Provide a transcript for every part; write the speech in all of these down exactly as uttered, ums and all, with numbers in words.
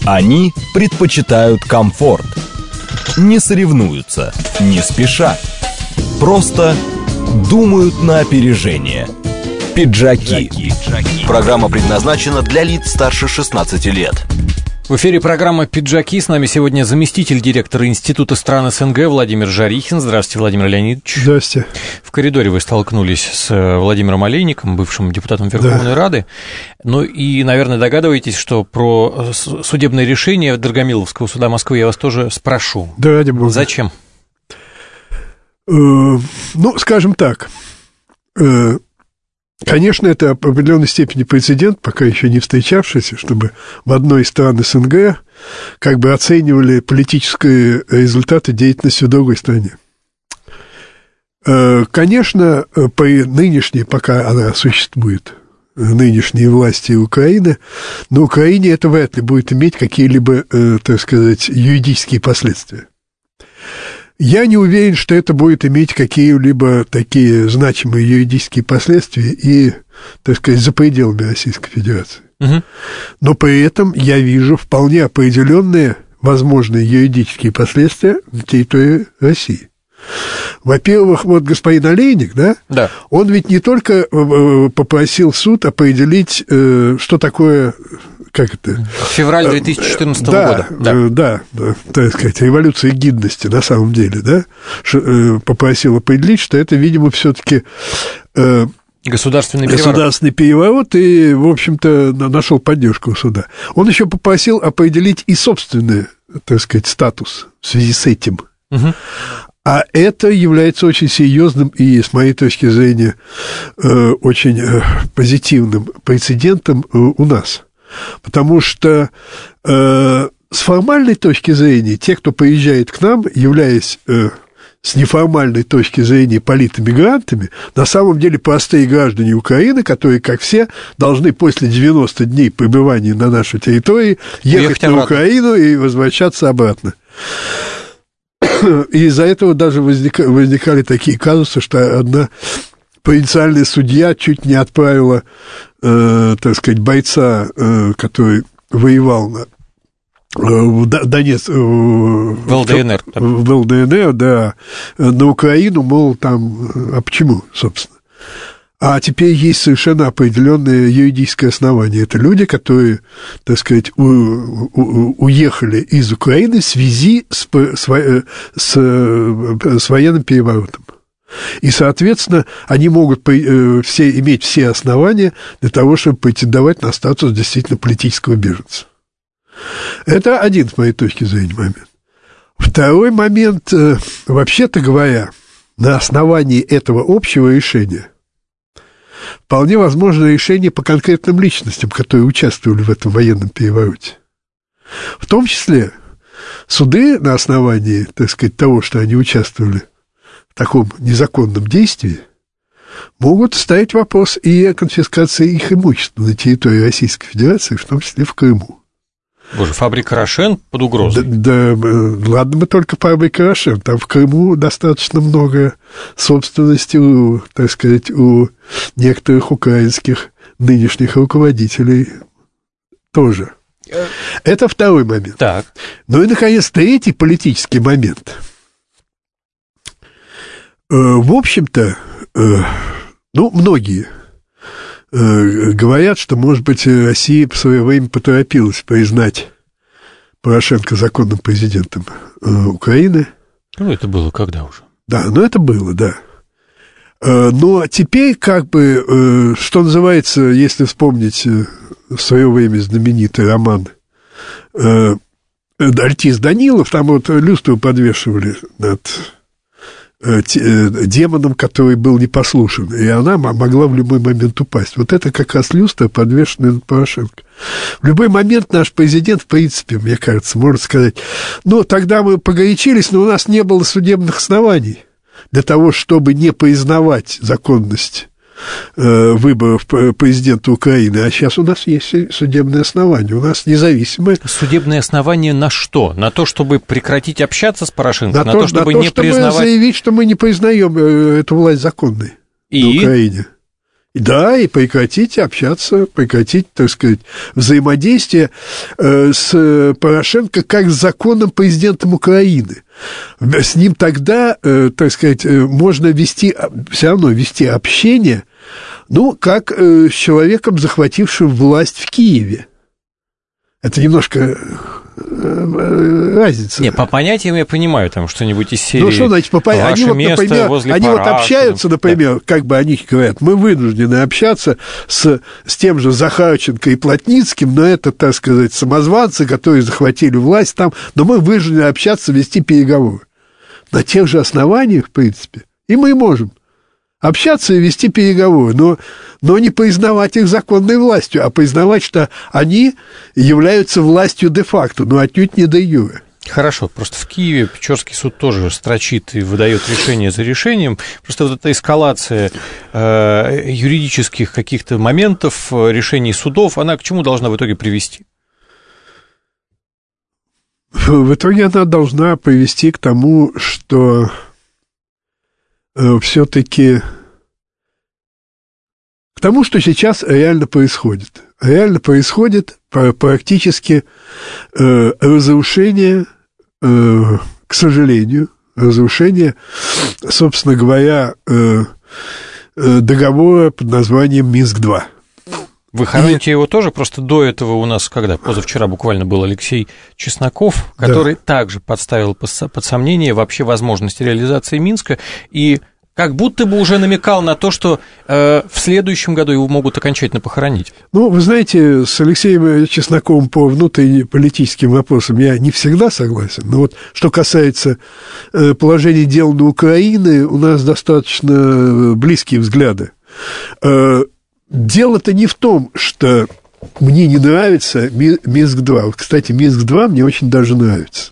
Они предпочитают комфорт. Не соревнуются, не спешат. Просто думают на опережение. Пиджаки. Программа предназначена для лиц старше шестнадцати лет. В эфире программа «Пиджаки». С нами сегодня заместитель директора Института стран СНГ Владимир Жарихин. Здравствуйте, Владимир Леонидович. Здравствуйте. В коридоре вы столкнулись с Владимиром Олейником, бывшим депутатом Верховной да. Рады. Ну и, наверное, догадываетесь, что про судебное решение Драгомиловского суда Москвы я вас тоже спрошу. Да, ради бога. Зачем? Э, ну, скажем так. Э, Конечно, это в определенной степени прецедент, пока еще не встречавшийся, чтобы в одной из стран СНГ как бы оценивали политические результаты деятельности в другой стране. Конечно, при нынешней, пока она существует, нынешней власти Украины, на Украине это вряд ли будет иметь какие-либо, так сказать, юридические последствия. Я не уверен, что это будет иметь какие-либо такие значимые юридические последствия и, так сказать, за пределами Российской Федерации. Угу. Но при этом я вижу вполне определенные возможные юридические последствия на территории России. Во-первых, вот господин Олейник, да, да, он ведь не только попросил суд определить, что такое, как это... Февраль две тысячи четырнадцатого да, года. Да, да, да, так сказать, революция гидности на самом деле, да, попросил определить, что это, видимо, все-таки... Государственный переворот. Государственный переворот, и, в общем-то, нашел поддержку у суда. Он еще попросил определить и собственный, так сказать, статус в связи с этим. Угу. А это является очень серьезным и, с моей точки зрения, очень позитивным прецедентом у нас. Потому что с формальной точки зрения те, кто приезжает к нам, являясь с неформальной точки зрения политэмигрантами, на самом деле простые граждане Украины, которые, как все, должны после девяноста дней пребывания на нашей территории ехать на Украину и возвращаться обратно. И из-за этого даже возникали, возникали такие казусы, что одна провинциальная судья чуть не отправила, э, так сказать, бойца, э, который воевал на, э, в Донецк, э, в ЛДНР, в ЛДНР, да, на Украину, мол, там, а почему, собственно? А теперь есть совершенно определенное юридическое основание. Это люди, которые, так сказать, у, у, уехали из Украины в связи с, с, с, с военным переворотом. И, соответственно, они могут все, иметь все основания для того, чтобы претендовать на статус действительно политического беженца. Это один, с моей точки зрения, момент. Второй момент, вообще-то говоря, на основании этого общего решения вполне возможно решение по конкретным личностям, которые участвовали в этом военном перевороте. В том числе суды на основании, так сказать, того, что они участвовали в таком незаконном действии, могут ставить вопрос и о конфискации их имущества на территории Российской Федерации, в том числе в Крыму. Боже, фабрика «Рошен» под угрозой. Да, да, ладно бы только фабрика «Рошен». Там в Крыму достаточно много собственности, у, так сказать, у некоторых украинских нынешних руководителей тоже. Это второй момент. Так. Ну и, наконец, третий политический момент. В общем-то, ну, многие говорят, что, может быть, Россия в свое время поторопилась признать Порошенко законным президентом Украины. Ну, это было когда уже? Да, ну, это было, да. Но теперь, как бы, что называется, если вспомнить в свое время знаменитый роман Альтис Данилов, там вот люстру подвешивали над демоном, который был непослушен, и она могла в любой момент упасть. Вот это как раз люстра, подвешенная над Порошенко. В любой момент наш президент, в принципе, мне кажется, может сказать, ну, тогда мы погорячились, но у нас не было судебных оснований для того, чтобы не признавать законность выборов президента Украины, а сейчас у нас есть судебные основания, у нас независимые. Судебные основания на что? На то, чтобы прекратить общаться с Порошенко? На, на то, то, чтобы на то, не чтобы признавать... заявить, что мы не признаем эту власть законной И? на Украине. Да, и прекратить общаться, прекратить, так сказать, взаимодействие с Порошенко как с законным президентом Украины. С ним тогда, так сказать, можно вести, все равно вести общение, ну, как с человеком, захватившим власть в Киеве. Это немножко разница. Не, по понятиям я понимаю, там что-нибудь из серии. Ну, что значит, по понятиям? Они, вот, например, они вот общаются, например, да. как бы они говорят, мы вынуждены общаться с, с тем же Захарченко и Плотницким, но это, так сказать, самозванцы, которые захватили власть там, но мы вынуждены общаться, вести переговоры. На тех же основаниях, в принципе, и мы можем общаться и вести переговоры, но, но не признавать их законной властью, а признавать, что они являются властью де-факто, но отнюдь не де-юре. Хорошо, просто в Киеве Печорский суд тоже строчит и выдает решение за решением. Просто вот эта эскалация э, юридических каких-то моментов, решений судов, она к чему должна в итоге привести? В итоге она должна привести к тому, что э, все-таки к тому, что сейчас реально происходит. Реально происходит практически э, разрушение, э, к сожалению, разрушение, собственно говоря, э, э, договора под названием Минск-два. Вы хороните И... его тоже? Просто до этого у нас, когда, позавчера буквально был Алексей Чесноков, который да. также подставил под сомнение вообще возможность реализации Минска и как будто бы уже намекал на то, что э, в следующем году его могут окончательно похоронить. Ну, вы знаете, с Алексеем Чесноковым по внутриполитическим вопросам я не всегда согласен. Но вот что касается э, положения дел на Украине, у нас достаточно близкие взгляды. Э, дело-то не в том, что мне не нравится Минск-два. Вот, кстати, Минск-два мне очень даже нравится.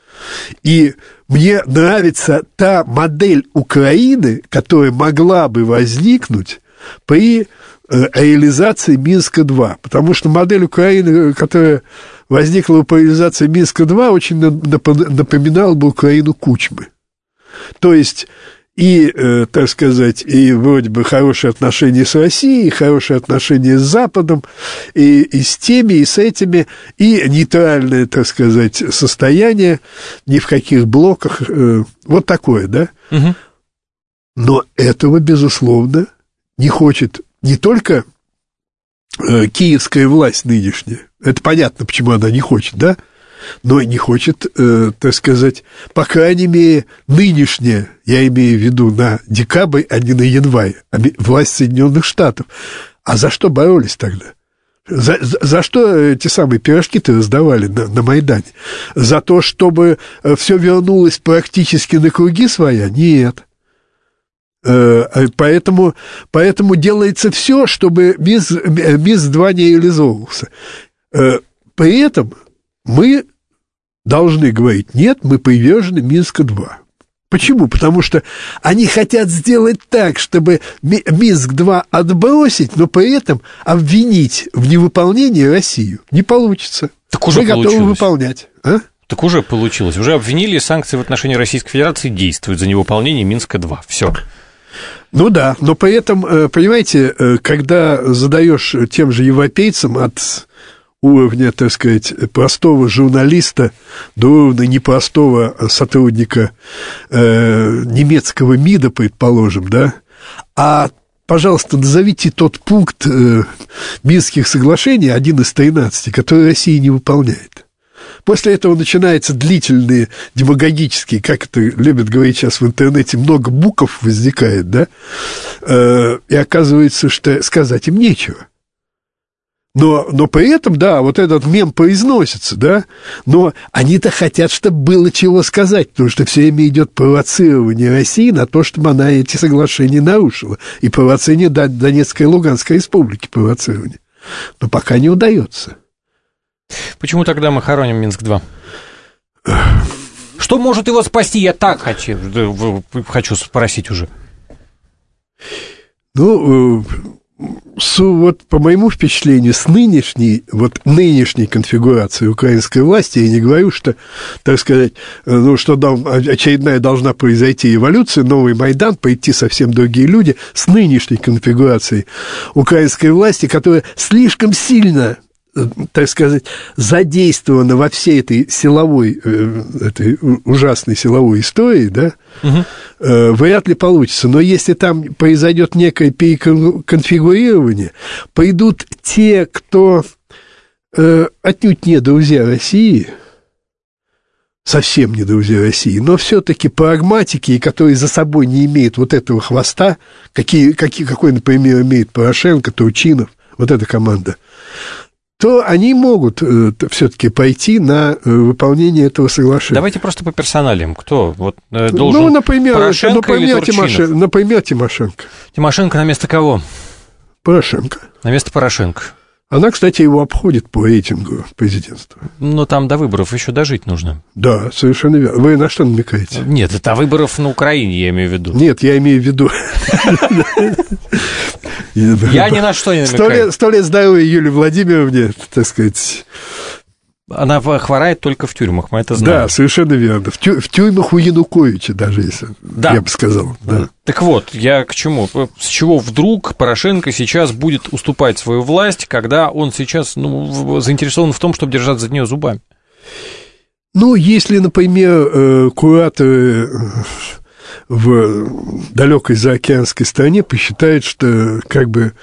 И мне нравится та модель Украины, которая могла бы возникнуть при реализации Минска-два. Потому что модель Украины, которая возникла при реализации Минска-два, очень напоминала бы Украину Кучмы. То есть и, э, так сказать, и вроде бы хорошие отношения с Россией, и хорошие отношения с Западом, и, и с теми, и с этими, и нейтральное, так сказать, состояние, ни в каких блоках, э, вот такое, да? Угу. Но этого, безусловно, не хочет не только э, киевская власть нынешняя, это понятно, почему она не хочет, да? Но не хочет, э, так сказать, по крайней мере, нынешняя, я имею в виду на декабрь, а не на январь, власть Соединенных Штатов. А за что боролись тогда? За, за, за что эти самые пирожки-то раздавали на, на Майдане? За то, чтобы все вернулось практически на круги своя? Нет. Э, поэтому, поэтому делается все, чтобы Минск-два не реализовывался. Э, при этом мы должны говорить, нет, мы привержены Минска-два. Почему? Потому что они хотят сделать так, чтобы Минск-два отбросить, но при этом обвинить в невыполнении Россию. Не получится. Так уже мы получилось. готовы выполнять. А? Так уже получилось. Уже обвинили, санкции в отношении Российской Федерации действуют за невыполнение Минска-два. Все. Ну да, но при этом, понимаете, когда задаешь тем же европейцам от уровня, так сказать, простого журналиста до уровня непростого сотрудника э, немецкого МИДа, предположим, да, а, пожалуйста, назовите тот пункт э, Минских соглашений, один из тринадцати, который Россия не выполняет. После этого начинаются длительные демагогические, как это любят говорить сейчас в интернете, много букв возникает, да, э, и оказывается, что сказать им нечего. Но, но при этом, да, вот этот мем произносится, да, но они-то хотят, чтобы было чего сказать, потому что все время идет провоцирование России на то, чтобы она эти соглашения нарушила, и провоцирование Донецкой и Луганской республики, провоцирование. Но пока не удается. Почему тогда мы хороним Минск-два? Что может его спасти? Я так хочу, хочу спросить уже. Ну, с, вот по моему впечатлению, с нынешней, вот нынешней конфигурацией украинской власти, я не говорю, что, так сказать, ну, что дом, очередная должна произойти эволюция, новый Майдан, пойти совсем другие люди, с нынешней конфигурацией украинской власти, которая слишком сильно, так сказать, задействована во всей этой силовой, этой ужасной силовой истории, да, угу. вряд ли получится. Но если там произойдет некое переконфигурирование, пойдут те, кто отнюдь не друзья России, совсем не друзья России, но все-таки прагматики, которые за собой не имеют вот этого хвоста, какие, какие, какой, например, имеет Порошенко, Турчинов, вот эта команда, то они могут э, все-таки пойти на э, выполнение этого соглашения. Давайте просто по персоналиям. Кто вот, э, должен? Ну, например, Порошенко например, или Турчинов? Тимошенко, например, Тимошенко. Тимошенко на место кого? Порошенко. На место Порошенко. Она, кстати, его обходит по рейтингу президентства. Но там до выборов еще дожить нужно. Да, совершенно верно. Вы на что намекаете? Нет, до выборов на Украине, я имею в виду. Нет, я имею в виду... Я ни на что не намекаю. Сто лет здоровья Юлии Владимировне, так сказать... Она хворает только в тюрьмах, мы это знаем. Да, совершенно верно. В, тю, в тюрьмах у Януковича даже, если да. я бы сказал. Да. Так вот, я к чему? С чего вдруг Порошенко сейчас будет уступать свою власть, когда он сейчас ну, заинтересован в том, чтобы держаться за нее зубами? Ну, если, например, кураторы в далекой заокеанской стране посчитают, что как бы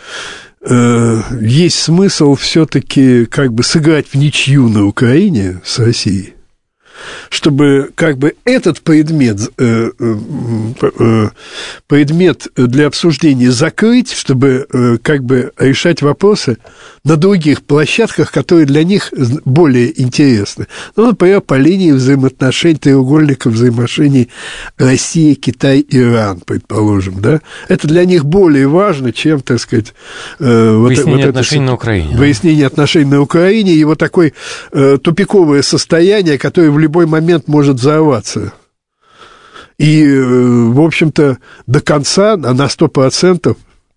есть смысл все-таки как бы сыграть в ничью на Украине с Россией, чтобы как бы этот предмет, э, э, предмет для обсуждения закрыть, чтобы э, как бы решать вопросы на других площадках, которые для них более интересны. Ну, например, по линии взаимоотношений, треугольника взаимоотношений Россия, Китай, Иран, предположим, да? Это для них более важно, чем, так сказать... Э, выяснение вот, отношений вот на Украине. Выяснение да? отношений на Украине и вот такое э, тупиковое состояние, которое в любой момент может взорваться. И, э, в общем-то, до конца, на сто процентов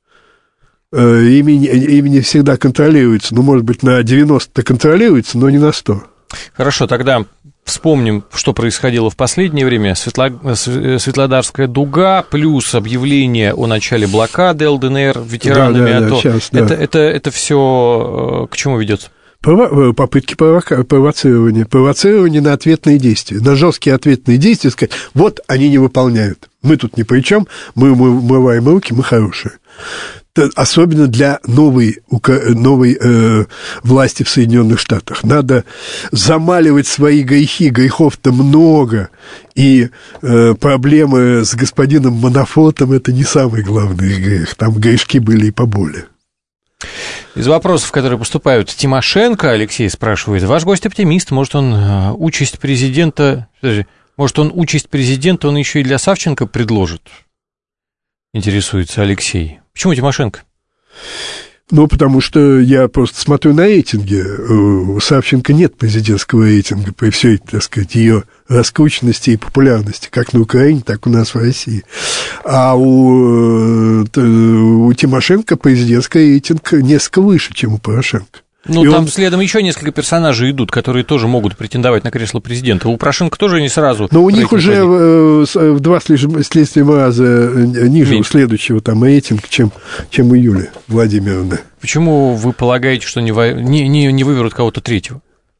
Ими, ими не всегда контролируется. Ну, может быть, на девяносто контролируется, но не на сто. Хорошо, тогда вспомним, что происходило в последнее время. Светло... Светлодарская дуга, плюс объявление о начале блокады ЛДНР ветеранами да, да, АТО. Да, сейчас, да. Это, это, это все к чему ведет? Попытки провока... провоцирования. Провоцирование на ответные действия. На жесткие ответные действия сказать, вот они не выполняют. Мы тут ни при чем, мы умываем руки, мы хорошие. Особенно для новой, новой э, власти в Соединенных Штатах. Надо замаливать свои грехи, грехов-то много, и э, проблемы с господином Манафортом – это не самый главный грех, там грешки были и поболее. Из вопросов, которые поступают, Тимошенко, Алексей спрашивает, ваш гость оптимист, может он э, участь президента, подожди, может он участь президента, он еще и для Савченко предложит? Интересуется Алексей. Почему Тимошенко? Ну, потому что я просто смотрю на рейтинги. У Савченко нет президентского рейтинга при всей, так сказать, ее раскрученности и популярности, как на Украине, так и у нас в России. А у, у Тимошенко президентский рейтинг несколько выше, чем у Порошенко. Ну, и там он... следом еще несколько персонажей идут, которые тоже могут претендовать на кресло президента. У Порошенко тоже не сразу. Но у них уже в, в два следствием раза ниже у следующего там рейтинг, чем, чем у Юлии Владимировны. Почему вы полагаете, что не, не, не, не выберут кого-то третьего?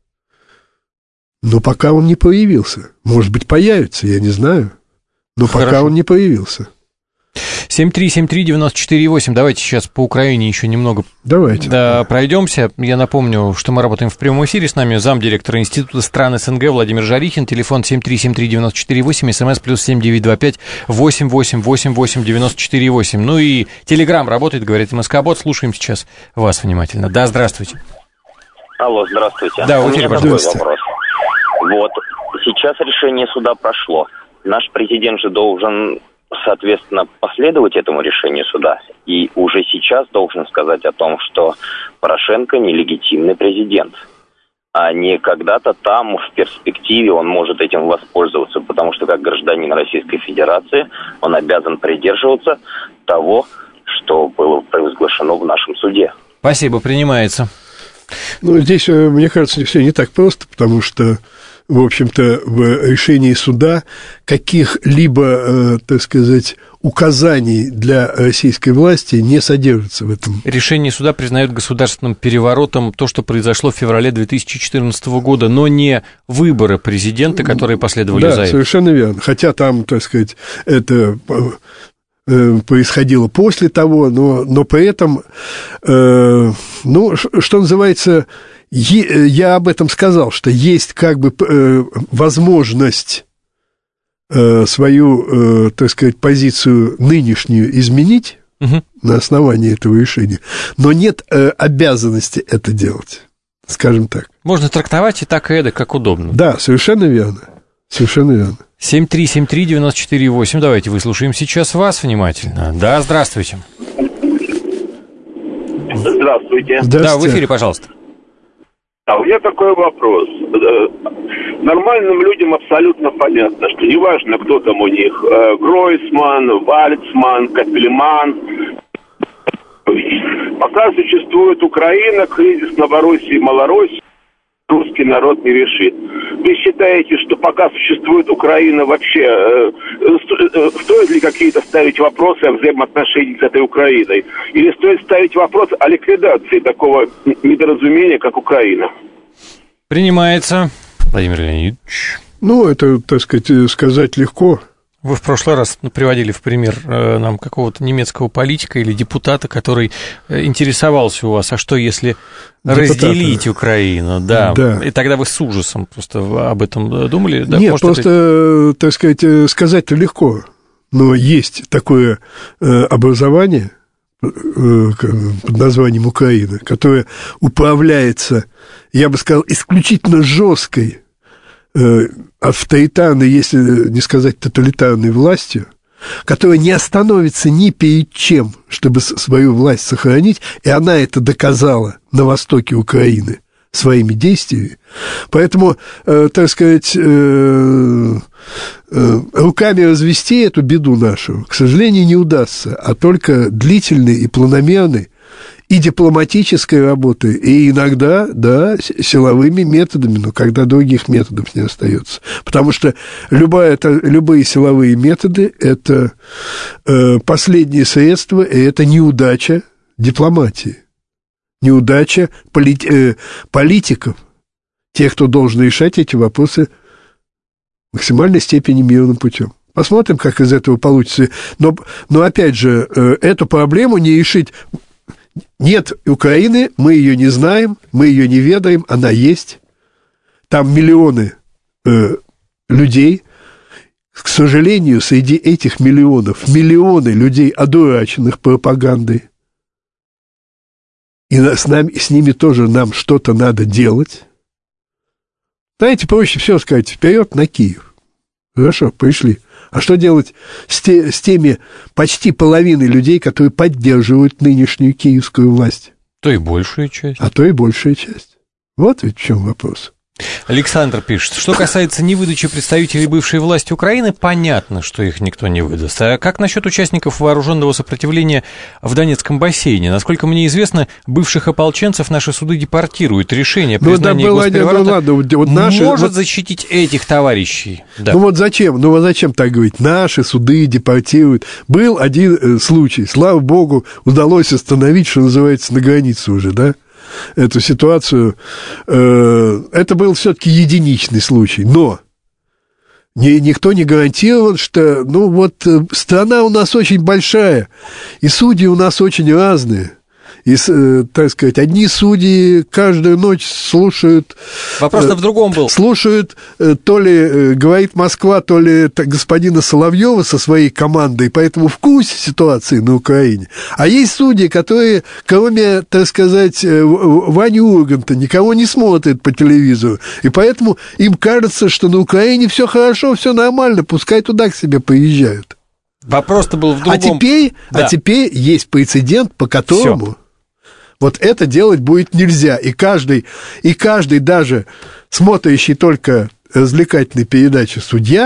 Ну, пока он не появился. Может быть, появится, я не знаю. Но Хорошо. Пока он не появился. семь три семь три девяносто четыре восемь. Давайте сейчас по Украине еще немного Давайте. Да, пройдемся. Я напомню, что мы работаем в прямом эфире. С нами замдиректора Института стран СНГ Владимир Жарихин. Телефон семь три семь три девяносто четыре восемь. СМС плюс семь девять два пять восемь восемь восемь восемь девяносто четыре восемь. Ну и Телеграм работает, говорит МСК-бот. Слушаем сейчас вас внимательно. Да, здравствуйте. Алло, здравствуйте. Да, в эфире, пожалуйста. Вопрос. Вот, сейчас решение суда прошло. Наш президент же должен... соответственно, последовать этому решению суда. И уже сейчас должен сказать о том, что Порошенко нелегитимный президент. А не когда-то там, в перспективе, он может этим воспользоваться. Потому что, как гражданин Российской Федерации, он обязан придерживаться того, что было провозглашено в нашем суде. Спасибо, принимается. Ну, здесь, мне кажется, все не так просто, потому что, в общем-то, в решении суда каких-либо, так сказать, указаний для российской власти не содержится в этом. Решение суда признает государственным переворотом то, что произошло в феврале две тысячи четырнадцатого года, но не выборы президента, которые последовали да, за этим. Да, совершенно верно. Хотя там, так сказать, это происходило после того, но, но при этом, э, ну, что называется, е, я об этом сказал, что есть как бы э, возможность э, свою, э, так сказать, позицию нынешнюю изменить угу. на основании этого решения, но нет э, обязанности это делать, скажем так. Можно трактовать и так, и эдак, как удобно. Да, совершенно верно, совершенно верно. семь три семь три девять четыре восемь. Давайте выслушаем сейчас вас внимательно. Да, здравствуйте. Здравствуйте. Да, в эфире, пожалуйста. А у меня такой вопрос. Нормальным людям абсолютно понятно, что неважно, кто там у них, Гройсман, Вальцман, Капельман, пока существует Украина, кризис Новороссии и Малороссии, русский народ не решит. Вы считаете, что пока существует Украина, вообще э, стоит ли какие-то ставить вопросы о взаимоотношениях с этой Украиной? Или стоит ставить вопрос о ликвидации такого недоразумения, как Украина? Принимается. Владимир Леонидович. Ну, это, так сказать, сказать легко. Вы в прошлый раз приводили в пример нам какого-то немецкого политика или депутата, который интересовался у вас, а что если депутата. разделить Украину? Да. да. И тогда вы с ужасом просто об этом думали? Да? Нет, Может, просто, это... так сказать, сказать-то легко. Но есть такое образование под названием Украина, которое управляется, я бы сказал, исключительно жесткой, авторитарной, если не сказать тоталитарной властью, которая не остановится ни перед чем, чтобы свою власть сохранить, и она это доказала на востоке Украины своими действиями. Поэтому, э, так сказать, э, э, руками развести эту беду нашу, к сожалению, не удастся, а только длительный и планомерный и дипломатической работы, и иногда, да, силовыми методами, но когда других методов не остается. Потому что любая, это, любые силовые методы – это э, последние средства, и это неудача дипломатии, неудача полит, э, политиков, тех, кто должен решать эти вопросы в максимальной степени мирным путем. Посмотрим, как из этого получится. Но, но опять же, э, эту проблему не решить... Нет Украины, мы ее не знаем, мы ее не ведаем, она есть. Там миллионы э, людей. К сожалению, среди этих миллионов миллионы людей, одураченных пропагандой. И с, нами, с ними тоже нам что-то надо делать. Знаете, проще всего сказать, вперед на Киев. Хорошо, пришли. А что делать с, те, с теми почти половиной людей, которые поддерживают нынешнюю киевскую власть? То и большая часть. А то и большая часть. Вот ведь в чем вопрос. Александр пишет, что касается невыдачи представителей бывшей власти Украины, понятно, что их никто не выдаст. А как насчет участников вооруженного сопротивления в Донецком бассейне? Насколько мне известно, бывших ополченцев наши суды депортируют. Решение признания ну, да, госпереворота ну, ладно, вот наши, может вот, защитить этих товарищей. Да. Ну вот зачем? Ну вот зачем так говорить? Наши суды депортируют. Был один э, случай, слава богу, удалось остановить, что называется, на границе уже, да? Эту ситуацию. Это был все-таки единичный случай, но никто не гарантирован, что, ну вот, страна у нас очень большая, и судьи у нас очень разные. И, так сказать, одни судьи каждую ночь слушают... Вопрос-то в другом был. Слушают, то ли говорит Москва, то ли господина Соловьева со своей командой, поэтому в курсе ситуации на Украине. А есть судьи, которые, кроме, так сказать, Вани Урганта, никого не смотрят по телевизору. И поэтому им кажется, что на Украине все хорошо, все нормально, пускай туда к себе поезжают. Вопрос-то был в другом. А теперь, да. а теперь есть прецедент, по которому... Всё. Вот это делать будет нельзя. И каждый, и каждый даже смотрящий только развлекательные передачи судья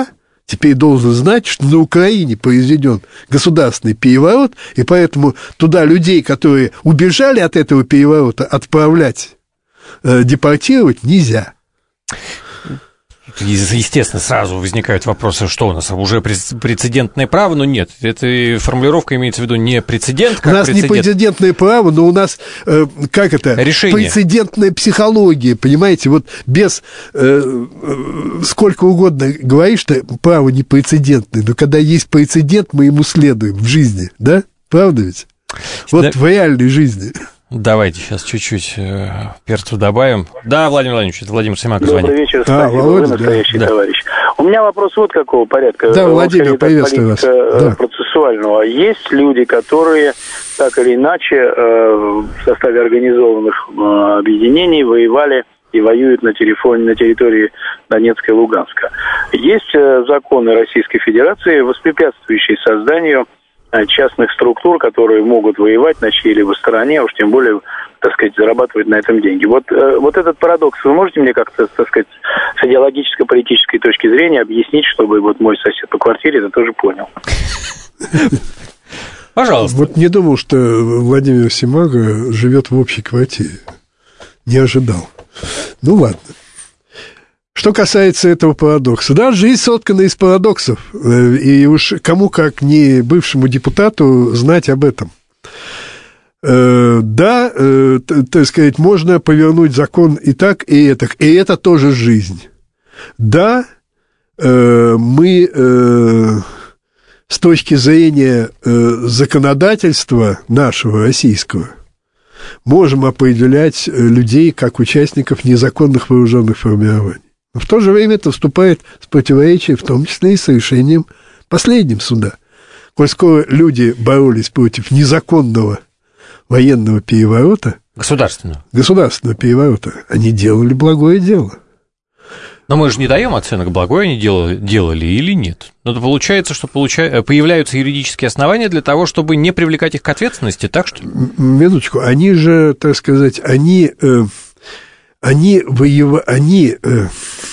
теперь должен знать, что на Украине произведен государственный переворот, и поэтому туда людей, которые убежали от этого переворота, отправлять, э, депортировать нельзя. Естественно, сразу возникают вопросы, что у нас уже прецедентное право, но нет, эта формулировка имеется в виду не прецедент, как у нас прецедент. Не прецедентное право, но у нас, э, как это, решение. Прецедентная психология, понимаете, вот без э, э, сколько угодно говоришь, что право не прецедентное, но когда есть прецедент, мы ему следуем в жизни, да? Правда ведь? Вот да. В реальной жизни. Давайте сейчас чуть-чуть э, перцу добавим. Да, Владимир Владимирович, это Владимир Симаков звонит. Добрый вечер, спасибо, а, Володя, вы настоящий да. товарищ. У меня вопрос вот какого порядка. Да, Владимир, приветствую вас. Да. Процессуального. Есть люди, которые так или иначе э, в составе организованных э, объединений воевали и воюют на, телефоне, на территории Донецка и Луганска. Есть э, законы Российской Федерации, воспрепятствующие созданию частных структур, которые могут воевать на чьей-либо стороне, а уж тем более, так сказать, зарабатывать на этом деньги. Вот, э, вот этот парадокс вы можете мне как-то, так сказать, с идеологическо-политической точки зрения объяснить, чтобы вот мой сосед по квартире это тоже понял? Пожалуйста. Вот не думал, что Владимир Симага живет в общей квартире. Не ожидал. Ну, ладно. Что касается этого парадокса, да, жизнь соткана из парадоксов, и уж кому, как не бывшему депутату, знать об этом. Да, так сказать, можно повернуть закон и так, и это, и это тоже жизнь. Да, мы с точки зрения законодательства нашего российского можем определять людей как участников незаконных вооруженных формирований. Но в то же время это вступает в противоречие, в том числе и с решением последним суда. Коль скоро люди боролись против незаконного военного переворота, государственного, государственного переворота, они делали благое дело. Но мы же не даем оценок, благое они делали, делали или нет. Но это получается, что получа... появляются юридические основания для того, чтобы не привлекать их к ответственности, так что... Минуточку, они же, так сказать, они... Э... Они воевали, они, э,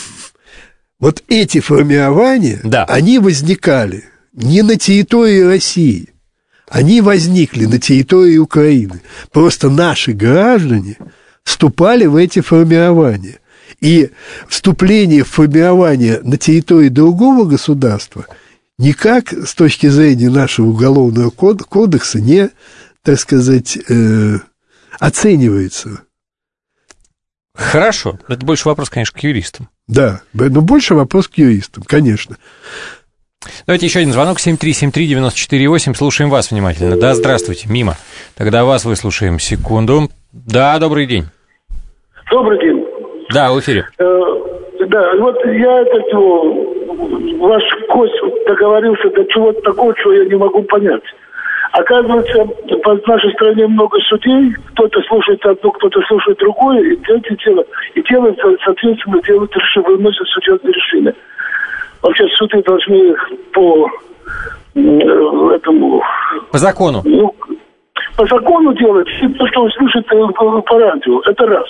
вот эти формирования, да. Они возникали не на территории России, они возникли на территории Украины. Просто наши граждане вступали в эти формирования. И вступление в формирование на территории другого государства никак с точки зрения нашего уголовного кодекса не, так сказать, э, оценивается. Хорошо. Это больше вопрос, конечно, к юристам. Да, но больше вопрос к юристам, конечно. Давайте еще один звонок. семь три семь три девять четыре восемь. Слушаем вас внимательно. Да, здравствуйте. Мимо. Тогда вас выслушаем. Секунду. Да, добрый день. Добрый день. Да, в эфире. Э, да, вот я этот, ваш гость договорился до чего-то такого, чего я не могу понять. Оказывается, в нашей стране много судей, кто-то слушает одну, кто-то слушает другую, и эти делают, и делают, соответственно, делают решение, выносят судебные решения. Вообще суды должны по этому... По закону. Ну, по закону делать, то, что услышит по радио, это раз.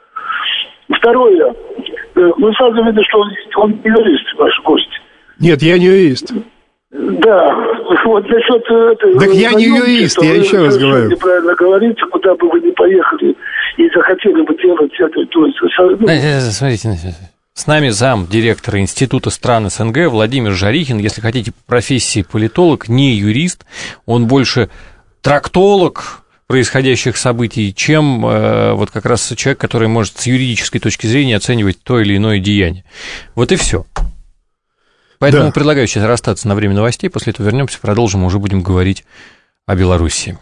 Второе, вы сразу видите, что он не юрист, ваш гость. Нет, я не юрист. Да, вот насчет этого... Так я не юрист, я еще раз говорю. Вы неправильно говорите, куда бы вы ни поехали и захотели бы делать это, то есть... Ну... Смотрите, с нами зам директора Института стран СНГ Владимир Жарихин, если хотите, по профессии политолог, не юрист, он больше трактолог происходящих событий, чем э, вот как раз человек, который может с юридической точки зрения оценивать то или иное деяние. Вот и все. Поэтому да. Предлагаю сейчас расстаться на время новостей, после этого вернемся, продолжим, уже будем говорить о Беларуси.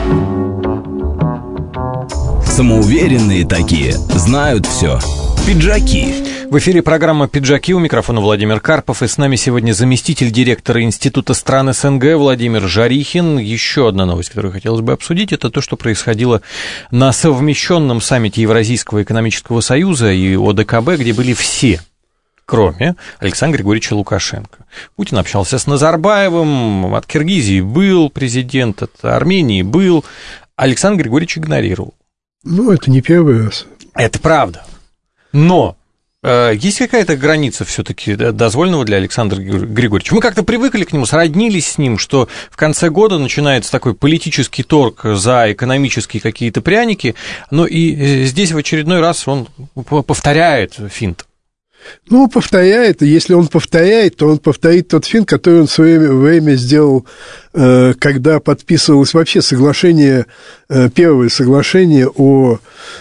Самоуверенные такие, знают все. Пиджаки. В эфире программа «Пиджаки», у микрофона Владимир Карпов, и с нами сегодня заместитель директора Института стран СНГ Владимир Жарихин. Еще одна новость, которую хотелось бы обсудить, это то, что происходило на совмещенном саммите Евразийского экономического союза и О Дэ Ка Бэ, где были все, кроме Александра Григорьевича Лукашенко. Путин общался с Назарбаевым, от Киргизии был президент, от Армении был. Александр Григорьевич игнорировал. Ну, это не первый раз. Это правда. Но Есть какая-то граница все-таки дозволенного для Александра Григорьевича? Мы как-то привыкли к нему, сроднились с ним, что в конце года начинается такой политический торг за экономические какие-то пряники, но и здесь в очередной раз он повторяет финт. Ну, повторяет, и если он повторяет, то он повторит тот финт, который он в свое время сделал, когда подписывалось вообще соглашение, первое соглашение о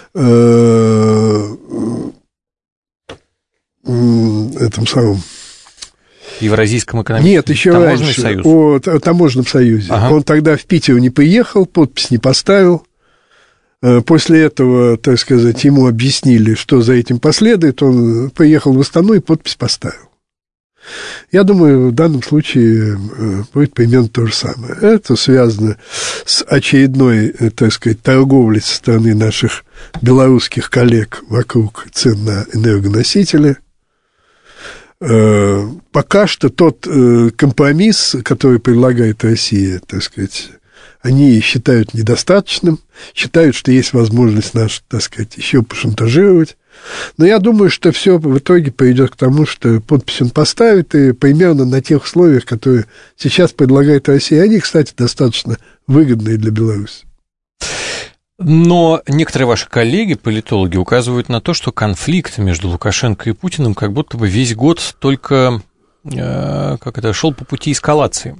этом самом... Евразийском экономическом Нет, еще раньше, союз. О, о таможенном союзе. Ага. Он тогда в Питер не приехал, подпись не поставил. После этого, так сказать, ему объяснили, что за этим последует. Он приехал в Астану и подпись поставил. Я думаю, в данном случае будет примерно то же самое. Это связано с очередной, так сказать, торговлей со стороны наших белорусских коллег вокруг цен на энергоносители. Пока что тот компромисс, который предлагает Россия, так сказать, они считают недостаточным, считают, что есть возможность нас, так сказать, еще пошантажировать. Но я думаю, что все в итоге приведет к тому, что подпись он поставит, и примерно на тех условиях, которые сейчас предлагает Россия. Они, кстати, достаточно выгодные для Беларуси. Но некоторые ваши коллеги, политологи, указывают на то, что конфликт между Лукашенко и Путиным как будто бы весь год только, э, как это, шел по пути эскалации.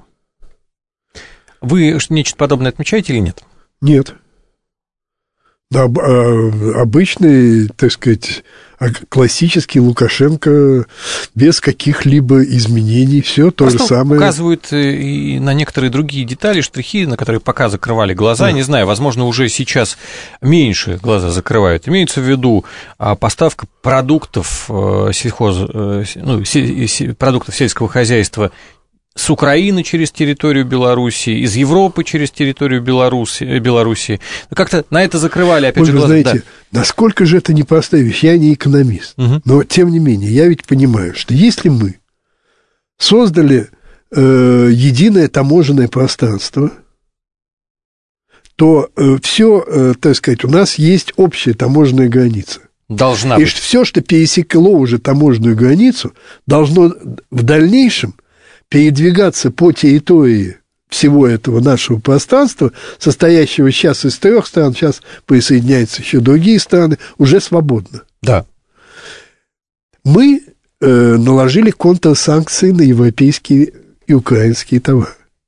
Вы нечто подобное отмечаете или нет? Нет. Да, обычный, так сказать, классический Лукашенко без каких-либо изменений, все то же самое. Указывают и на некоторые другие детали, штрихи, на которые пока закрывали глаза. Да. Не знаю, возможно, уже сейчас меньше глаза закрывают. Имеется в виду поставка продуктов сельхоз, ну, продуктов сельского хозяйства с Украины через территорию Беларуси, из Европы через территорию Беларуси. Беларуси. Как-то на это закрывали, опять Вы же, глаза. Знаете, да. Насколько же это непростая вещь? Я не экономист, угу. Но, тем не менее, я ведь понимаю, что если мы создали э, единое таможенное пространство, то э, все, э, так сказать, у нас есть общая таможенная граница. Должна И быть. все, что пересекло уже таможенную границу, должно в дальнейшем передвигаться по территории всего этого нашего пространства, состоящего сейчас из трех стран, сейчас присоединяются еще другие страны, уже свободно. Да. Мы э, наложили контрсанкции на европейские и украинские товары.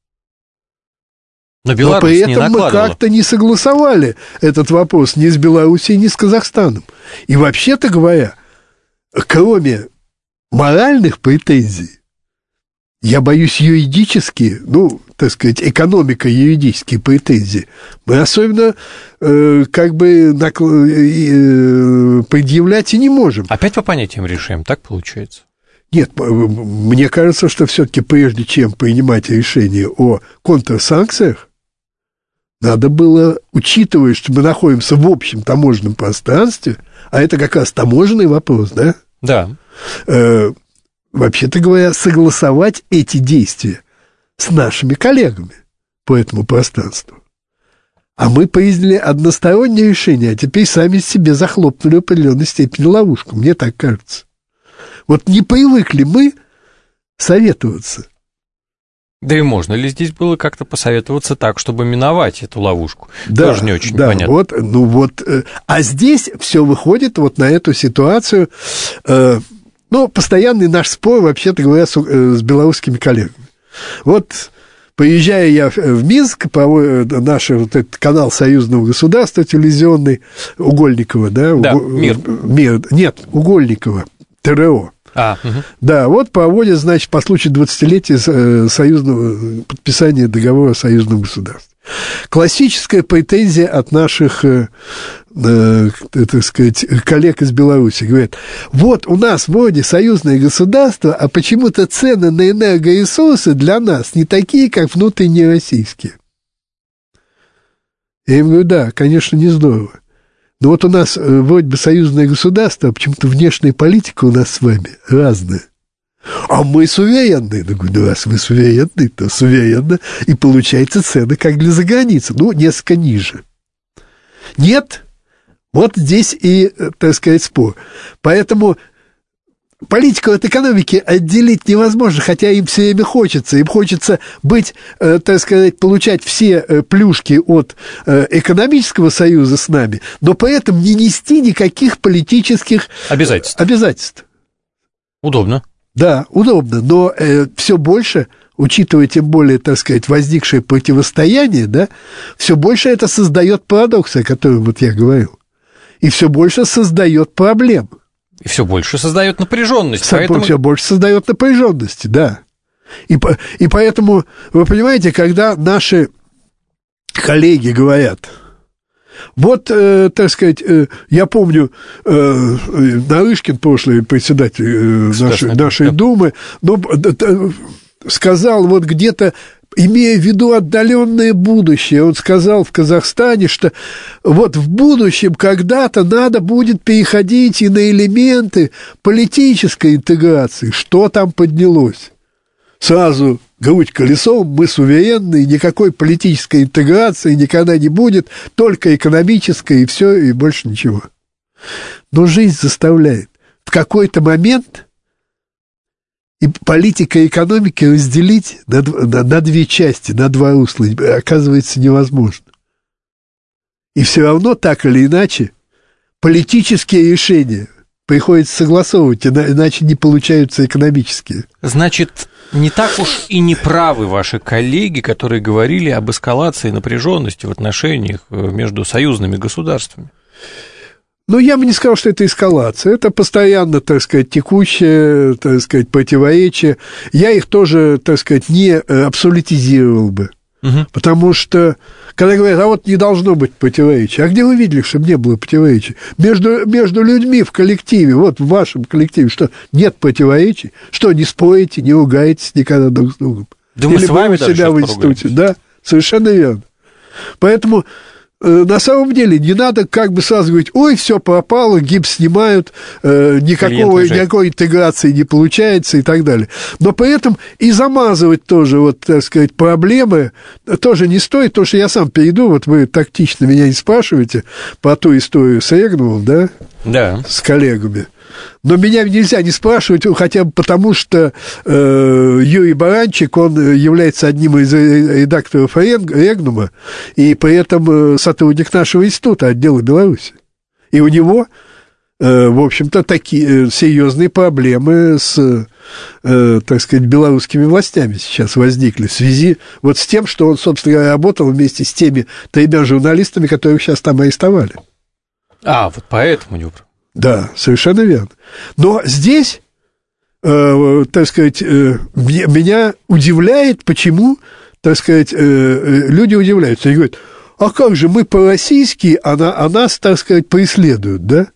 Но, Но при этом мы как-то не согласовали этот вопрос ни с Белоруссией, ни с Казахстаном. И вообще-то говоря, кроме моральных претензий, я боюсь, юридические, ну, так сказать, экономико-юридические претензии мы особенно э, как бы накл... э, предъявлять и не можем. Опять по понятиям решаем, так получается? Нет, мне кажется, что все-таки прежде чем принимать решение о контрсанкциях, надо было, учитывая, что мы находимся в общем таможенном пространстве, а это как раз таможенный вопрос, да? Да. Э, вообще-то говоря, согласовать эти действия с нашими коллегами по этому пространству. А мы приняли одностороннее решение, а теперь сами себе захлопнули в определенной степени ловушку, мне так кажется. Вот не привыкли мы советоваться. Да и можно ли здесь было как-то посоветоваться так, чтобы миновать эту ловушку? Да, тоже не очень да, понятно. Вот, ну вот, а здесь все выходит вот на эту ситуацию. Ну, постоянный наш спор, вообще-то говоря, с, с белорусскими коллегами. Вот, поезжая я в Минск, по наш вот этот канал Союзного государства телевизионный, Угольникова, да? Да, Уг... мир. мир. Нет, Угольникова, ТРО. А, угу. Да, вот проводят, значит, по случаю двадцатилетия союзного, подписания договора о союзном государстве. Классическая претензия от наших, э, э, так сказать, коллег из Беларуси. Говорят, вот у нас вроде союзное государство, а почему-то цены на энергоресурсы для нас не такие, как внутренние российские. Я им говорю, да, конечно, не здорово. Но вот у нас вроде бы союзное государство, а почему-то внешняя политика у нас с вами разная. А мы суверенные. Я говорю, ну, раз вы суверенные, то суверенно. И получается цены как для заграницы. Ну, несколько ниже. Нет, вот здесь и, так сказать, спор. Поэтому политику от экономики отделить невозможно, хотя им все время хочется. Им хочется быть, э, так сказать, получать все э, плюшки от э, экономического союза с нами, но при этом не нести никаких политических обязательств. обязательств. Удобно. Да, удобно, но э, все больше, учитывая тем более, так сказать, возникшее противостояние, да, все больше это создает парадоксы, о которых вот я говорил, и все больше создает проблем. И все больше создает напряженность. Поэтому... Все больше создает напряженности, да. И, и поэтому, вы понимаете, когда наши коллеги говорят, вот, э, так сказать, э, я помню, э, Нарышкин, прошлый председатель э, нашей, нашей Думы, но, э, сказал вот где-то, имея в виду отдаленное будущее, он сказал в Казахстане, что вот в будущем когда-то надо будет переходить и на элементы политической интеграции. Что там поднялось? Сразу грудь колесом, мы суверенны, никакой политической интеграции никогда не будет, только экономическая, и все, и больше ничего. Но жизнь заставляет. В какой-то момент и политика и экономика разделить на, на, на две части, на два русла, оказывается невозможно. И все равно, так или иначе, политические решения приходится согласовывать, иначе не получаются экономические. Значит, не так уж и не правы ваши коллеги, которые говорили об эскалации напряженности в отношениях между союзными государствами. Ну, я бы не сказал, что это эскалация. Это постоянно, так сказать, текущее, так сказать, противоречие. Я их тоже, так сказать, не абсолютизировал бы. Угу. Потому что, когда говорят, а вот не должно быть противоречия, а где вы видели, чтобы не было противоречий? Между, между людьми в коллективе, вот в вашем коллективе, что нет противоречий? Что, не спорите, не ругаетесь никогда друг с другом? Да мы Или с вами вы у себя в институте? Да, совершенно верно. Поэтому... На самом деле не надо как бы сразу говорить, ой, все пропало, гипс снимают, э, никакого, никакой интеграции не получается и так далее. Но при этом и замазывать тоже, вот, так сказать, проблемы тоже не стоит, потому что я сам перейду, вот вы тактично меня не спрашиваете по ту историю с Эгнумом, да? Да. С коллегами. Но меня нельзя не спрашивать, хотя бы потому, что э, Юрий Баранчик, он является одним из редакторов Регнума, и при этом сотрудник нашего института, отдела Беларуси. И у него, э, в общем-то, такие серьезные проблемы с, э, так сказать, белорусскими властями сейчас возникли в связи вот с тем, что он, собственно говоря, работал вместе с теми тремя журналистами, которых сейчас там арестовали. А, вот поэтому не управлял. Да, совершенно верно. Но здесь, э, так сказать, э, меня, меня удивляет, почему, так сказать, э, люди удивляются. Они говорят, а как же мы по-российски, а, на, а нас, так сказать, преследуют, да?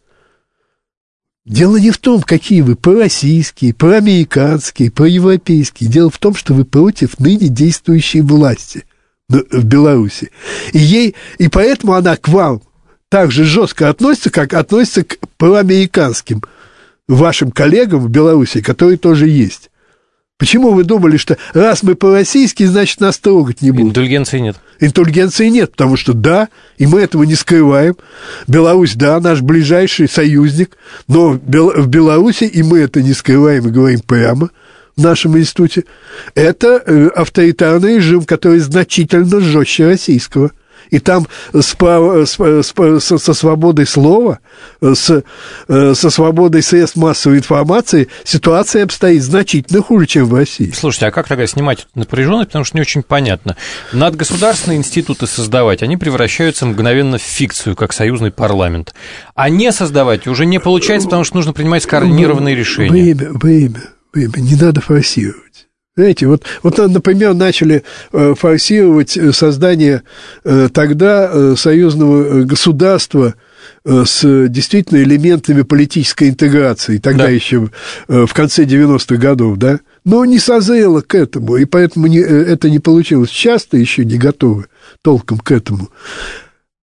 Дело не в том, какие вы по-российские, по-американские, по-европейские. Дело в том, что вы против ныне действующей власти в Беларуси. И, ей, и поэтому она к вам так же жестко относится, как относится к проамериканским вашим коллегам в Беларуси, которые тоже есть. Почему вы думали, что раз мы по-российски, значит, нас трогать не будут? Индульгенции нет. Индульгенции нет, потому что да, и мы этого не скрываем. Беларусь, да, наш ближайший союзник, но в Беларуси, и мы это не скрываем и говорим прямо в нашем институте, это авторитарный режим, который значительно жестче российского. И там с, с, с, со свободой слова, с, со свободой средств массовой информации ситуация обстоит значительно хуже, чем в России. Слушайте, а как тогда снимать эту напряженность, потому что не очень понятно. Надгосударственные институты создавать, они превращаются мгновенно в фикцию, как союзный парламент. А не создавать уже не получается, потому что нужно принимать скоординированные решения. Время, время, время, не надо форсировать. Знаете, вот, вот, например, начали э, форсировать создание э, тогда э, союзного государства э, с действительно элементами политической интеграции, тогда да. еще э, в конце девяностых годов, да, но не созрело к этому, и поэтому не, это не получилось. Часто еще не готовы толком к этому.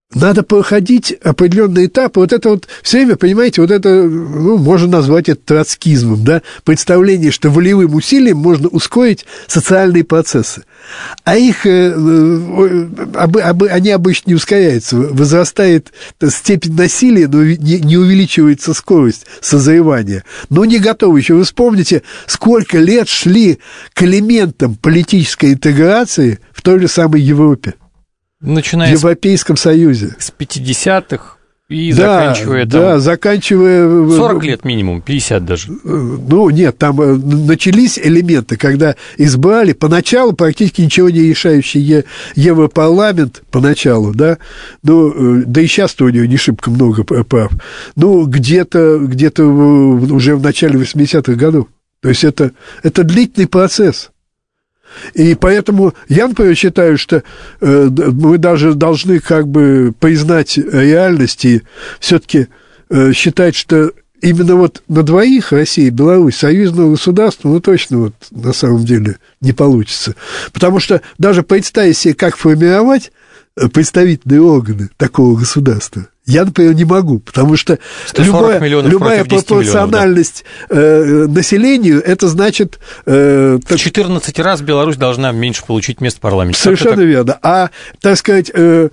Надо проходить определенные этапы. Вот это вот все время, понимаете, вот это, ну, можно назвать это троцкизмом, да, представление, что волевым усилием можно ускорить социальные процессы. А их, э, об, об, они обычно не ускоряются. Возрастает степень насилия, но не, не увеличивается скорость созревания. Но не готовы еще. Вы вспомните, сколько лет шли к элементам политической интеграции в той же самой Европе. Начиная в Европейском Союзе. С пятидесятых и да, заканчивая... Да, там, заканчивая... сорок лет минимум, пятьдесят даже. Ну, нет, там начались элементы, когда избрали поначалу практически ничего не решающий Европарламент, поначалу, да, ну, да и сейчас-то у него не шибко много прав, ну, где-то, где-то уже в начале восьмидесятых годов. То есть это, это длительный процесс. И поэтому я, например, считаю, что э, мы даже должны как бы признать реальность и все-таки э, считать, что именно вот на двоих Россия и Беларусь союзного государства, ну, точно вот на самом деле не получится. Потому что даже представить себе, как формировать представительные органы такого государства, я, например, не могу, потому что любая, любая пропорциональность миллионов, да. э, населению, это значит... Э, в четырнадцать раз Беларусь должна меньше получить мест в парламенте. Совершенно верно. А, так сказать, э,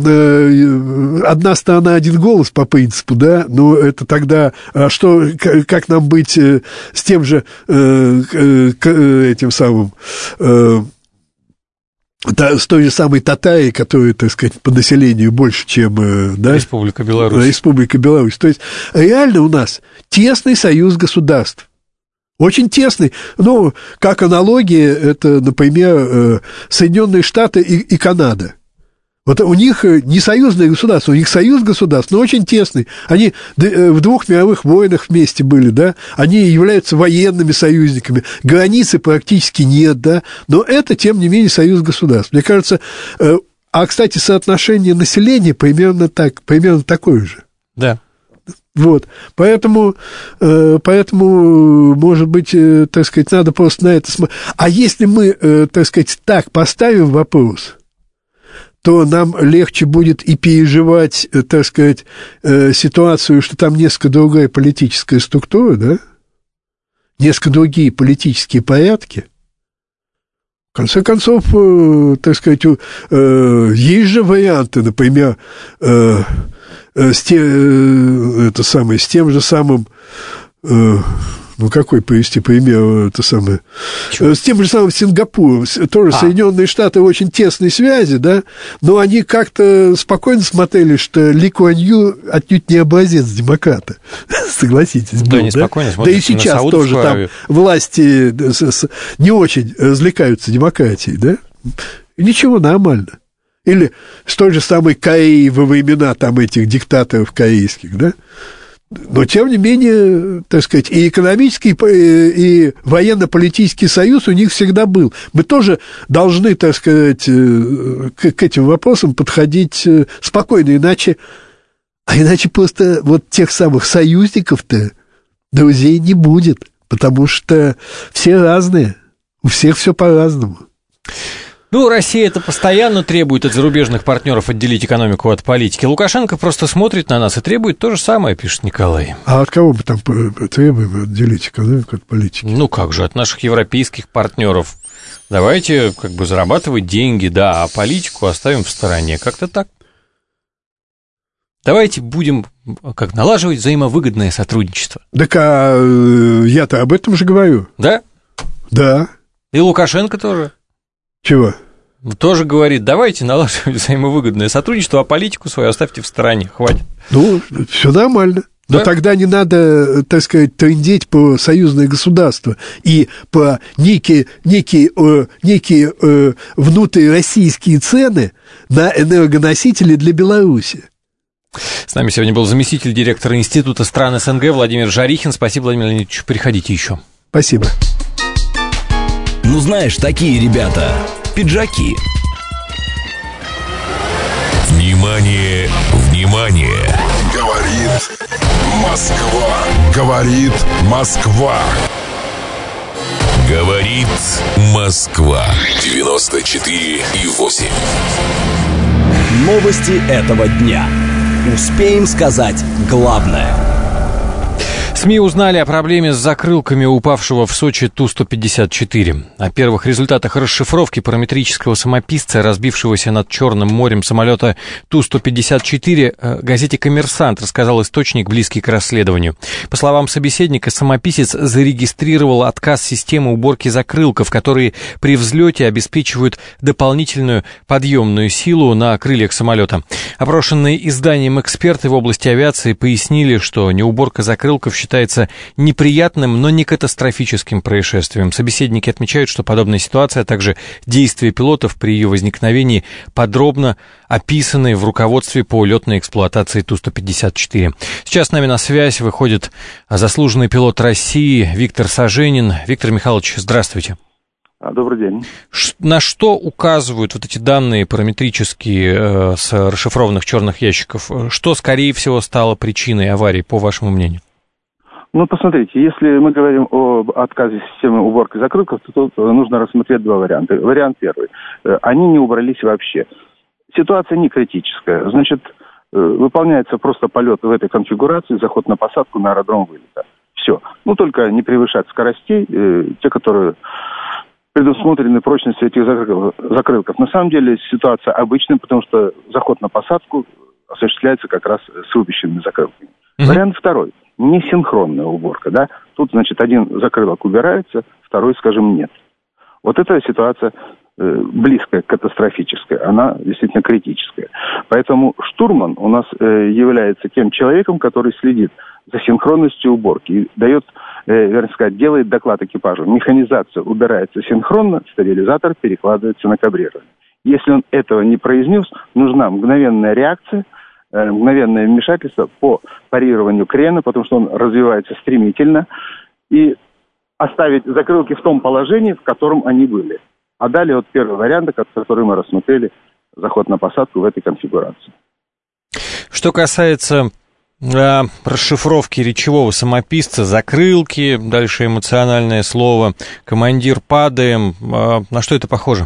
э, одна страна, один голос по принципу, да, ну, это тогда... А что, как нам быть э, с тем же, э, э, этим самым... Э, с той же самой Татарией, которая, так сказать, по населению больше, чем... Да? Республика Беларусь. Республика Беларусь. То есть, реально у нас тесный союз государств. Очень тесный. Ну, как аналогия, это, например, Соединенные Штаты и, и Канада. Вот у них не союзное государство, у них союз государств, но очень тесный. Они в двух мировых войнах вместе были, да, они являются военными союзниками, границы практически нет, да, но это, тем не менее, союз государств. Мне кажется, а, кстати, соотношение населения примерно так, примерно такое же. Да. Вот, поэтому, поэтому, может быть, так сказать, надо просто на это смотреть. А если мы, так сказать, так поставим вопрос, то нам легче будет и переживать, так сказать, ситуацию, что там несколько другая политическая структура, да, несколько другие политические порядки. В конце концов, так сказать, есть же варианты, например, с тем, это самое, с тем же самым... Ну, какой привести пример, это самое... Чего? С тем же самым Сингапуром, тоже а. Соединенные Штаты очень тесной связи, да, но они как-то спокойно смотрели, что Ли Куан Ю отнюдь не образец демократа, согласитесь. Да, был, неспокойно да? смотрят. Да и сейчас тоже там власти не очень развлекаются демократией, да, и ничего, нормально. Или с той же самой Кореей во времена там этих диктаторов корейских, да. Но, тем не менее, так сказать, и экономический, и военно-политический союз у них всегда был. Мы тоже должны, так сказать, к, к этим вопросам подходить спокойно, иначе, а иначе просто вот тех самых союзников-то, друзей не будет, потому что все разные, у всех все по-разному. Ну, Россия это постоянно требует от зарубежных партнеров отделить экономику от политики. Лукашенко просто смотрит на нас и требует то же самое, пишет Николай. А от кого мы там требуем отделить экономику от политики? Ну, как же, от наших европейских партнеров. Давайте как бы зарабатывать деньги, да, а политику оставим в стороне. Как-то так. Давайте будем как налаживать взаимовыгодное сотрудничество. Так а я-то об этом же говорю. Да? Да. И Лукашенко тоже. Чего? Тоже говорит, давайте налаживать взаимовыгодное сотрудничество, а политику свою оставьте в стороне, хватит. Ну, все нормально. Но да? Тогда не надо, так сказать, трындеть по союзное государство и по некие, некие, э, некие э, внутрироссийские цены на энергоносители для Беларуси. С нами сегодня был заместитель директора Института стран СНГ Владимир Жарихин. Спасибо, Владимир Леонидович. Приходите еще. Спасибо. Ну, знаешь, такие ребята, пиджаки. Внимание, внимание! Говорит Москва. Говорит Москва. Говорит Москва. девяносто четыре и восемь. Новости этого дня. Успеем сказать главное. СМИ узнали о проблеме с закрылками упавшего в Сочи Ту сто пятьдесят четыре. О первых результатах расшифровки параметрического самописца, разбившегося над Черным морем самолета Ту сто пятьдесят четыре, газете «Коммерсант» рассказал источник, близкий к расследованию. По словам собеседника, самописец зарегистрировал отказ системы уборки закрылков, которые при взлете обеспечивают дополнительную подъемную силу на крыльях самолета. Опрошенные изданием эксперты в области авиации пояснили, что неуборка закрылков считается считается неприятным, но не катастрофическим происшествием. Собеседники отмечают, что подобная ситуация, а также действия пилотов при ее возникновении подробно описаны в руководстве по летной эксплуатации Ту сто пятьдесят четыре. Сейчас с нами на связь выходит заслуженный пилот России Виктор Саженин. Виктор Михайлович, здравствуйте. Добрый день. На что указывают вот эти данные параметрические э, с расшифрованных черных ящиков? Что, скорее всего, стало причиной аварии, по вашему мнению? Ну, посмотрите, если мы говорим об отказе системы уборки закрылков, то тут нужно рассмотреть два варианта. Вариант первый. Они не убрались вообще. Ситуация не критическая. Значит, выполняется просто полет в этой конфигурации, заход на посадку на аэродром вылета. Все. Ну, только не превышать скоростей, те, которые предусмотрены прочностью этих закрылков. На самом деле ситуация обычная, потому что заход на посадку осуществляется как раз с выпущенными закрылками. Mm-hmm. Вариант второй. Несинхронная уборка, да. Тут, значит, один закрылок убирается, второй, скажем, нет. Вот эта ситуация э, близкая к катастрофической, она действительно критическая. Поэтому штурман у нас э, является тем человеком, который следит за синхронностью уборки и дает, э, вернее сказать, делает доклад экипажу. Механизация убирается синхронно, стабилизатор перекладывается на кабрирование. Если он этого не произнес, нужна мгновенная реакция, мгновенное вмешательство по парированию крена, потому что он развивается стремительно, и оставить закрылки в том положении, в котором они были. А далее вот первый вариант, который мы рассмотрели, заход на посадку в этой конфигурации. Что касается э, расшифровки речевого самописца, закрылки, дальше эмоциональное слово, командир падаем, э, на что это похоже?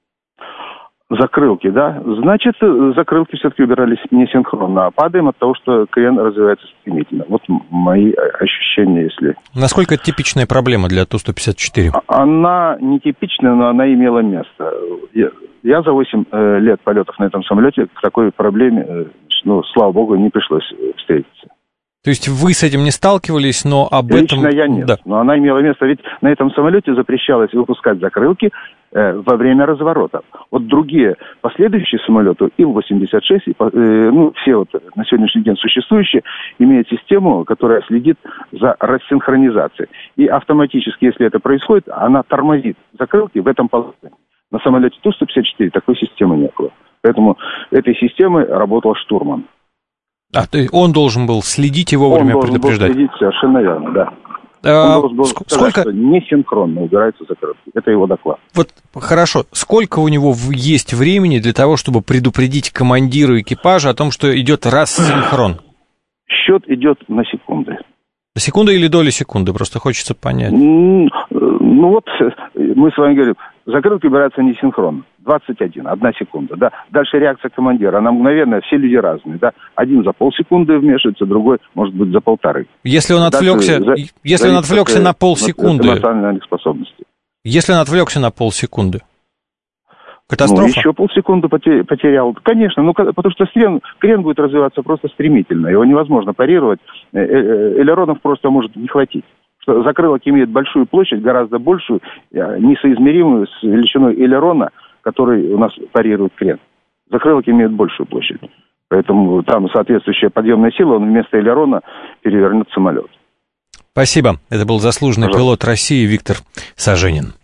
Закрылки, да? Значит, закрылки все-таки убирались не синхронно, а падаем от того, что крен развивается стремительно. Вот мои ощущения, если... Насколько это типичная проблема для Ту сто пятьдесят четыре? Она не типичная, но она имела место. Я, я за восемь э, лет полетов на этом самолете к такой проблеме, э, ну, слава богу, не пришлось встретиться. То есть вы с этим не сталкивались, но об Лично этом... Лично я нет, да. Но она имела место. Ведь на этом самолете запрещалось выпускать закрылки э, во время разворота. Вот другие последующие самолеты, Ил восемьдесят шесть, э, ну, все вот на сегодняшний день существующие, имеют систему, которая следит за рассинхронизацией. И автоматически, если это происходит, она тормозит закрылки в этом положении. На самолете Ту сто пятьдесят четыре такой системы не было. Поэтому этой системой работал штурман. А, то есть он должен был следить и вовремя он предупреждать? Он должен был следить, совершенно верно, да. А, он должен был сказать, сколько... что несинхронно убираются закрылки. Это его доклад. Вот хорошо. Сколько у него есть времени для того, чтобы предупредить командира экипажа о том, что идет рассинхрон? Счет идет на секунды. На секунду или доли секунды? Просто хочется понять. Ну, ну вот, мы с вами говорим, закрылки убираются несинхронно. двадцать один, одна секунда, да. Дальше реакция командира, она мгновенная, все люди разные, да. Один за полсекунды вмешивается, другой, может быть, за полторы. Если он отвлекся, Дальше, если он отвлекся от, на полсекунды... эмоциональных способностей. Если он отвлекся на полсекунды, катастрофа? Ну, еще полсекунды потерял. Конечно, ну, потому что крен, крен будет развиваться просто стремительно, его невозможно парировать, элеронов просто может не хватить. Что закрылок имеет большую площадь, гораздо большую, несоизмеримую с величиной элерона, который у нас парирует крен. Закрылок имеет большую площадь. Поэтому там соответствующая подъемная сила, он вместо элерона перевернет самолет. Спасибо. Это был заслуженный Пожалуйста. пилот России Виктор Саженин.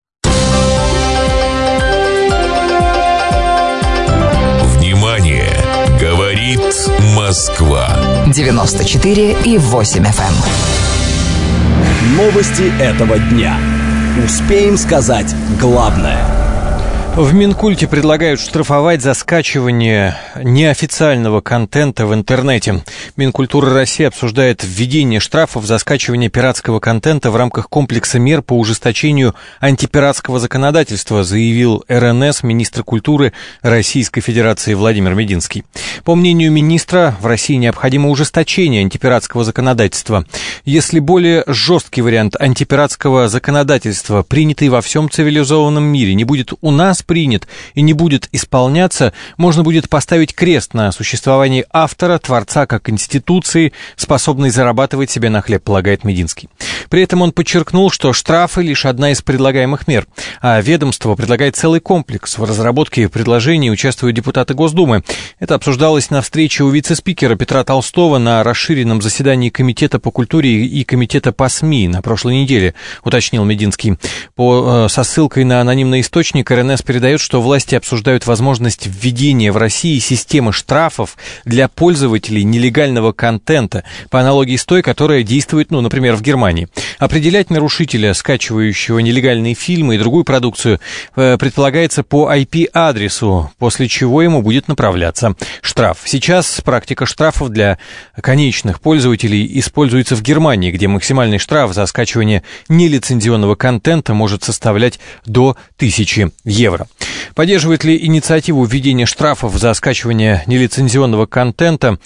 Внимание! Говорит Москва. девяносто четыре и восемь эф эм. Новости этого дня. Успеем сказать главное. В Минкульте предлагают штрафовать за скачивание неофициального контента в интернете. Минкультура России обсуждает введение штрафов за скачивание пиратского контента в рамках комплекса мер по ужесточению антипиратского законодательства, заявил эр эн эс министр культуры Российской Федерации Владимир Мединский. По мнению министра, в России необходимо ужесточение антипиратского законодательства. Если более жесткий вариант антипиратского законодательства, принятый во всем цивилизованном мире, не будет у нас принят и не будет исполняться, можно будет поставить крест на существовании автора, творца как институции, способной зарабатывать себе на хлеб, полагает Мединский. При этом он подчеркнул, что штрафы лишь одна из предлагаемых мер, а ведомство предлагает целый комплекс. В разработке предложений участвуют депутаты Госдумы. Это обсуждалось на встрече у вице-спикера Петра Толстого на расширенном заседании Комитета по культуре и Комитета по СМИ на прошлой неделе, уточнил Мединский. По, со ссылкой на анонимный источник эр эн эс передает, что власти обсуждают возможность введения в России системы штрафов для пользователей нелегального контента, по аналогии с той, которая действует, ну, например, в Германии. Определять нарушителя, скачивающего нелегальные фильмы и другую продукцию, предполагается по ай пи-адресу, после чего ему будет направляться штраф. Сейчас практика штрафов для конечных пользователей используется в Германии, где максимальный штраф за скачивание нелицензионного контента может составлять до тысячи евро. Поддерживает ли инициативу введения штрафов за скачивание нелицензионного контента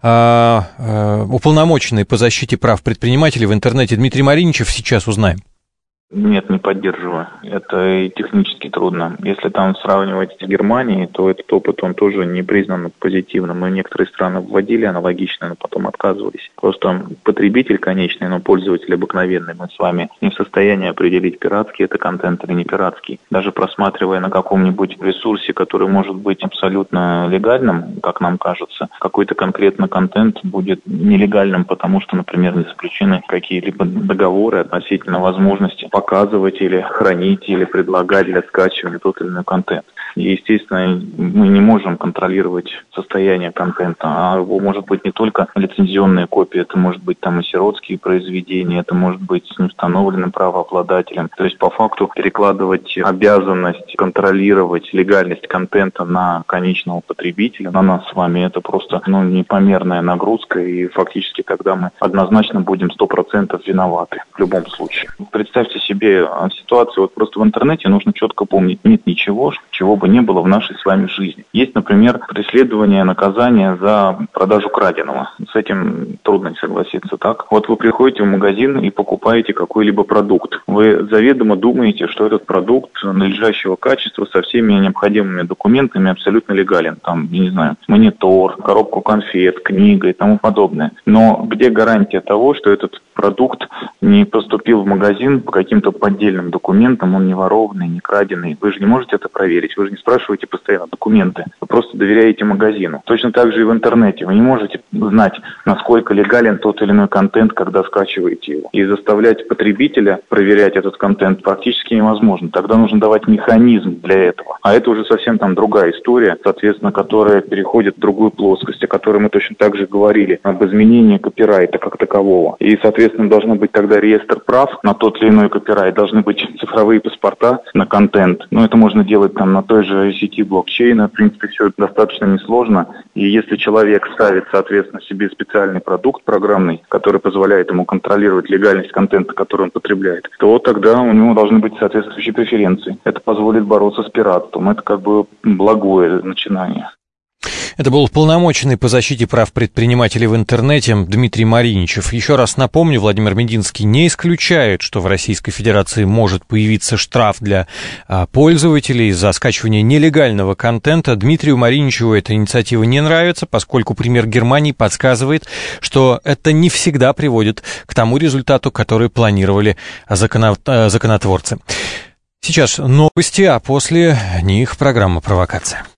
а, а, уполномоченный по защите прав предпринимателей в интернете Дмитрий Мариничев? Сейчас узнаем. Нет, не поддерживаю. Это и технически трудно. Если там сравнивать с Германией, то этот опыт, он тоже не признан позитивным. Мы некоторые страны вводили аналогично, но потом отказывались. Просто потребитель конечный, но пользователь обыкновенный, мы с вами не в состоянии определить, пиратский это контент или не пиратский. Даже просматривая на каком-нибудь ресурсе, который может быть абсолютно легальным, как нам кажется, какой-то конкретно контент будет нелегальным, потому что, например, не заключены какие-либо договоры относительно возможности показывать или хранить, или предлагать для скачивания тот или иной контент. И, естественно, мы не можем контролировать состояние контента, а его может быть не только лицензионная копия, это может быть там и сиротские произведения, это может быть с неустановленным правообладателем. То есть, по факту, перекладывать обязанность контролировать легальность контента на конечного потребителя, на нас с вами, это просто ну, непомерная нагрузка, и фактически тогда мы однозначно будем сто процентов виноваты в любом случае. Представьте себе ситуацию, вот просто в интернете нужно четко помнить, нет ничего, чего бы не было в нашей с вами жизни. Есть, например, преследование, наказание за продажу краденого. С этим трудно не согласиться, так? Вот вы приходите в магазин и покупаете какой-либо продукт. Вы заведомо думаете, что этот продукт надлежащего качества со всеми необходимыми документами абсолютно легален. Там, я не знаю, монитор, коробку конфет, книга и тому подобное. Но где гарантия того, что этот продукт не поступил в магазин по каким-то поддельным документам, он не ворованный, не краденый? Вы же не можете это проверить, вы же не спрашиваете постоянно документы, вы просто доверяете магазину. Точно так же и в интернете. Вы не можете знать, насколько легален тот или иной контент, когда скачиваете его. И заставлять потребителя проверять этот контент практически невозможно. Тогда нужно давать механизм для этого. А это уже совсем там другая история, соответственно, которая переходит в другую плоскость, о которой мы точно так же говорили, об изменении копирайта как такового. И, соответственно, должен быть тогда реестр прав на тот или иной копирайт, должны быть цифровые паспорта на контент. Но это можно делать там на той же сети блокчейна. В принципе, все это достаточно несложно. И если человек ставит, соответственно, себе специальный продукт программный, который позволяет ему контролировать легальность контента, который он потребляет, то тогда у него должны быть соответствующие преференции. Это позволит бороться с пиратством. Это как бы благое начинание. Это был уполномоченный по защите прав предпринимателей в интернете Дмитрий Мариничев. Еще раз напомню, Владимир Мединский не исключает, что в Российской Федерации может появиться штраф для а, пользователей за скачивание нелегального контента. Дмитрию Мариничеву эта инициатива не нравится, поскольку пример Германии подсказывает, что это не всегда приводит к тому результату, который планировали законо, законотворцы. Сейчас новости, а после них программа «Провокация».